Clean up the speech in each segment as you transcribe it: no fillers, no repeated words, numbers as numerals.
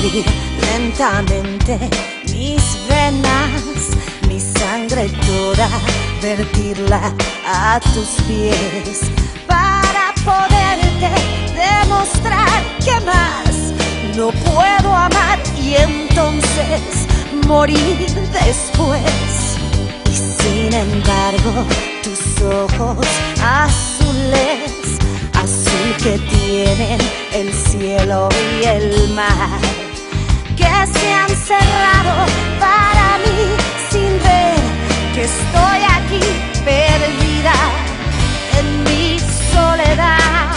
abrir lentamente mis venas, mi sangre toda, vertirla a tus pies para poderte demostrar que más no puedo amar y entonces morir después. Y sin embargo tus ojos azules, azul que tienen el cielo y el mar, que se han cerrado para mí sin ver que estoy aquí perdida en mi soledad.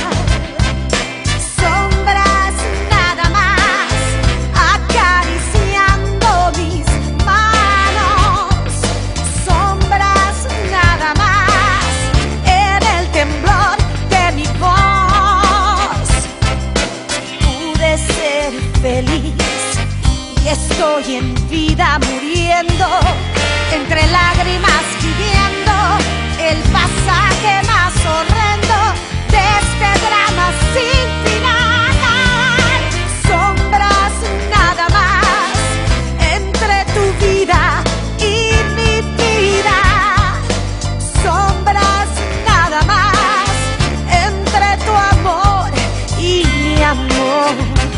Sombras nada más acariciando mis manos, sombras nada más en el temblor de mi voz. Pude ser feliz y estoy en vida muriendo, entre lágrimas viviendo el pasaje más horrendo de este drama sin final. Sombras nada más entre tu vida y mi vida, sombras nada más entre tu amor y mi amor.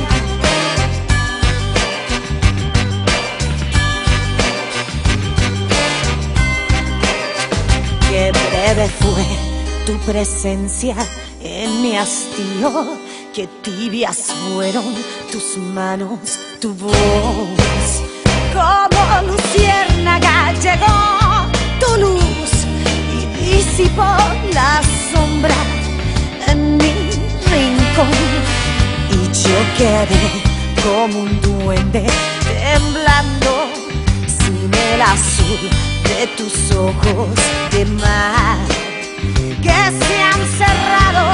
Qué breve fue tu presencia en mi hastío, qué tibias fueron tus manos, tu voz. Como luciérnaga llegó tu luz y disipó la sombra en mi rincón. Y yo quedé como un duende temblando sin el azul de tus ojos de mar, que se han cerrado